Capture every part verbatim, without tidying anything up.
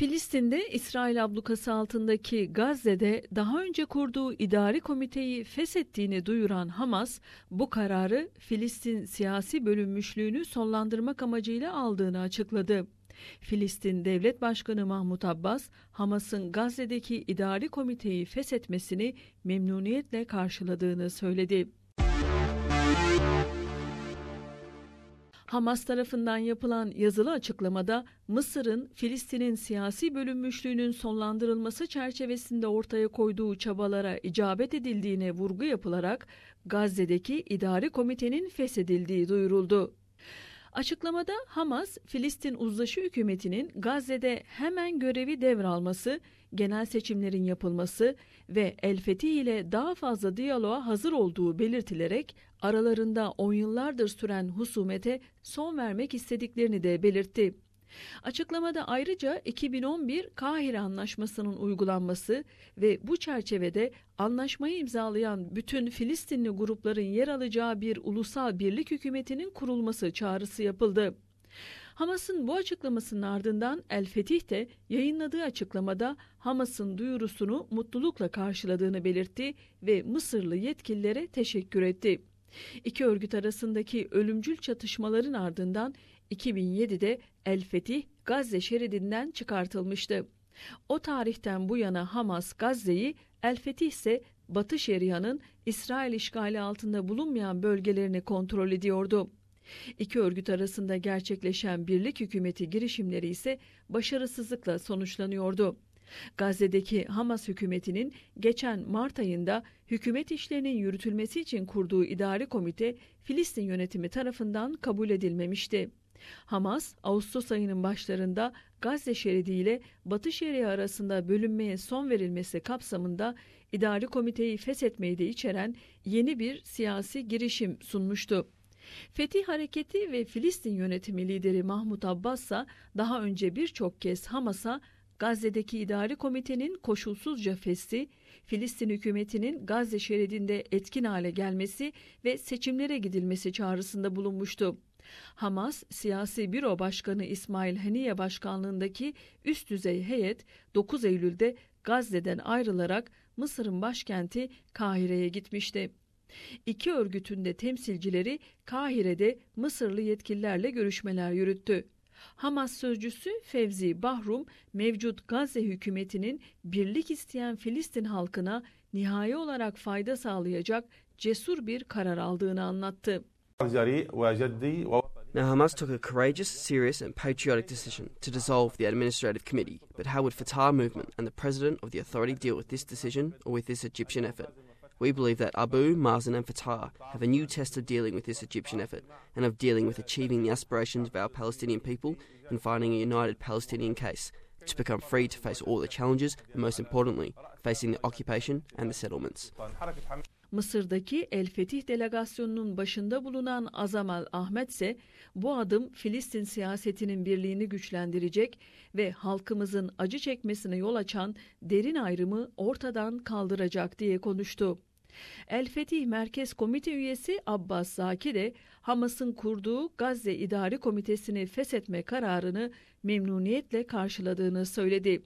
Filistin'de İsrail ablukası altındaki Gazze'de daha önce kurduğu idari komiteyi feshettiğini duyuran Hamas, bu kararı Filistin siyasi bölünmüşlüğünü sonlandırmak amacıyla aldığını açıkladı. Filistin Devlet Başkanı Mahmut Abbas, Hamas'ın Gazze'deki idari komiteyi feshetmesini memnuniyetle karşıladığını söyledi. Hamas tarafından yapılan yazılı açıklamada Mısır'ın Filistin'in siyasi bölünmüşlüğünün sonlandırılması çerçevesinde ortaya koyduğu çabalara icabet edildiğine vurgu yapılarak Gazze'deki idari komitenin feshedildiği duyuruldu. Açıklamada Hamas, Filistin Uzlaşı Hükümeti'nin Gazze'de hemen görevi devralması, genel seçimlerin yapılması ve El Fetih ile daha fazla diyaloğa hazır olduğu belirtilerek aralarında on yıllardır süren husumete son vermek istediklerini de belirtti. Açıklamada ayrıca iki bin on bir Kahire Anlaşması'nın uygulanması ve bu çerçevede anlaşmayı imzalayan bütün Filistinli grupların yer alacağı bir ulusal birlik hükümetinin kurulması çağrısı yapıldı. Hamas'ın bu açıklamasının ardından El Fetih de yayınladığı açıklamada Hamas'ın duyurusunu mutlulukla karşıladığını belirtti ve Mısırlı yetkililere teşekkür etti. İki örgüt arasındaki ölümcül çatışmaların ardından iki bin yedide El Fetih Gazze şeridinden çıkartılmıştı. O tarihten bu yana Hamas Gazze'yi, El Fetih ise Batı Şeria'nın İsrail işgali altında bulunmayan bölgelerini kontrol ediyordu. İki örgüt arasında gerçekleşen birlik hükümeti girişimleri ise başarısızlıkla sonuçlanıyordu. Gazze'deki Hamas hükümetinin geçen Mart ayında hükümet işlerinin yürütülmesi için kurduğu idari komite Filistin yönetimi tarafından kabul edilmemişti. Hamas, Ağustos ayının başlarında Gazze şeridi ile Batı Şeria arasında bölünmeye son verilmesi kapsamında idari komiteyi feshetmeyi de içeren yeni bir siyasi girişim sunmuştu. Fetih Hareketi ve Filistin yönetimi lideri Mahmut Abbas ise daha önce birçok kez Hamas'a Gazze'deki idari komitenin koşulsuzca feshi, Filistin hükümetinin Gazze şeridinde etkin hale gelmesi ve seçimlere gidilmesi çağrısında bulunmuştu. Hamas, Siyasi Büro Başkanı İsmail Haniye başkanlığındaki üst düzey heyet dokuz Eylül'de Gazze'den ayrılarak Mısır'ın başkenti Kahire'ye gitmişti. İki örgütün de temsilcileri Kahire'de Mısırlı yetkililerle görüşmeler yürüttü. Hamas sözcüsü Fevzi Bahrum, mevcut Gazze hükümetinin birlik isteyen Filistin halkına nihai olarak fayda sağlayacak cesur bir karar aldığını anlattı. Now, Hamas took a courageous, serious and patriotic decision to dissolve the Administrative Committee, but how would Fatah movement and the President of the Authority deal with this decision or with this Egyptian effort? We believe that Abu, Mazen and Fatah have a new test of dealing with this Egyptian effort and of dealing with achieving the aspirations of our Palestinian people and finding a united Palestinian case to become free to face all the challenges and, most importantly, facing the occupation and the settlements. Mısır'daki El Fetih delegasyonunun başında bulunan Azamal Ahmet ise bu adım Filistin siyasetinin birliğini güçlendirecek ve halkımızın acı çekmesine yol açan derin ayrımı ortadan kaldıracak diye konuştu. El Fetih Merkez Komite üyesi Abbas Zaki de Hamas'ın kurduğu Gazze İdari Komitesi'ni feshetme kararını memnuniyetle karşıladığını söyledi.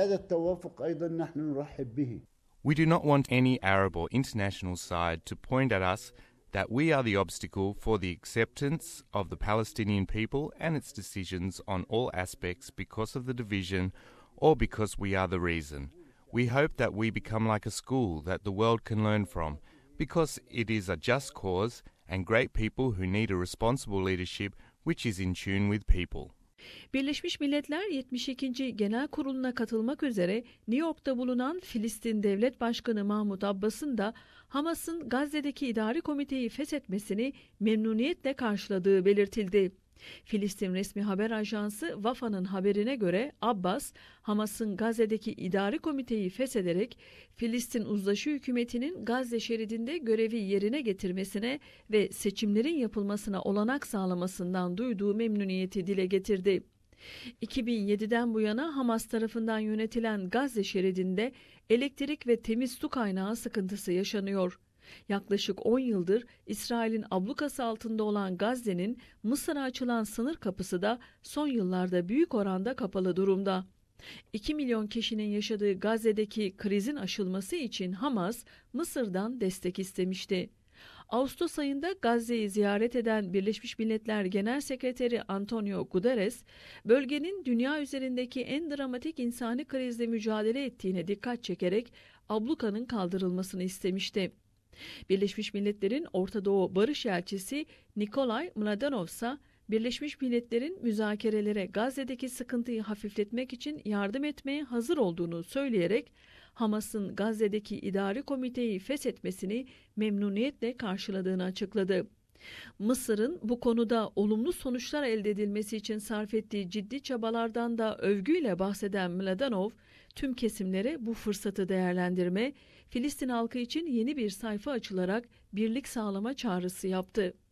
We do not want any Arab or international side to point at us that we are the obstacle for the acceptance of the Palestinian people and its decisions on all aspects because of the division or because we are the reason. We hope that we become like a school that the world can learn from because it is a just cause and great people who need a responsible leadership which is in tune with people. Birleşmiş Milletler yetmiş ikinci Genel Kurulu'na katılmak üzere New York'ta bulunan Filistin Devlet Başkanı Mahmut Abbas'ın da Hamas'ın Gazze'deki idari komiteyi feshetmesini memnuniyetle karşıladığı belirtildi. Filistin resmi haber ajansı Vafa'nın haberine göre Abbas, Hamas'ın Gazze'deki idari komiteyi feshederek Filistin Uzlaşı Hükümeti'nin Gazze şeridinde görevi yerine getirmesine ve seçimlerin yapılmasına olanak sağlamasından duyduğu memnuniyeti dile getirdi. iki bin yediden bu yana Hamas tarafından yönetilen Gazze şeridinde elektrik ve temiz su kaynağı sıkıntısı yaşanıyor. Yaklaşık on yıldır İsrail'in ablukası altında olan Gazze'nin Mısır'a açılan sınır kapısı da son yıllarda büyük oranda kapalı durumda. iki milyon kişinin yaşadığı Gazze'deki krizin aşılması için Hamas, Mısır'dan destek istemişti. Ağustos ayında Gazze'yi ziyaret eden Birleşmiş Milletler Genel Sekreteri Antonio Guterres, bölgenin dünya üzerindeki en dramatik insani krizle mücadele ettiğine dikkat çekerek ablukanın kaldırılmasını istemişti. Birleşmiş Milletler'in Orta Doğu Barış Elçisi Nikolay Mladenov ise Birleşmiş Milletler'in müzakerelere Gazze'deki sıkıntıyı hafifletmek için yardım etmeye hazır olduğunu söyleyerek Hamas'ın Gazze'deki idari komiteyi feshetmesini memnuniyetle karşıladığını açıkladı. Mısır'ın bu konuda olumlu sonuçlar elde edilmesi için sarf ettiği ciddi çabalardan da övgüyle bahseden Mladenov, tüm kesimlere bu fırsatı değerlendirme, Filistin halkı için yeni bir sayfa açılarak birlik sağlama çağrısı yaptı.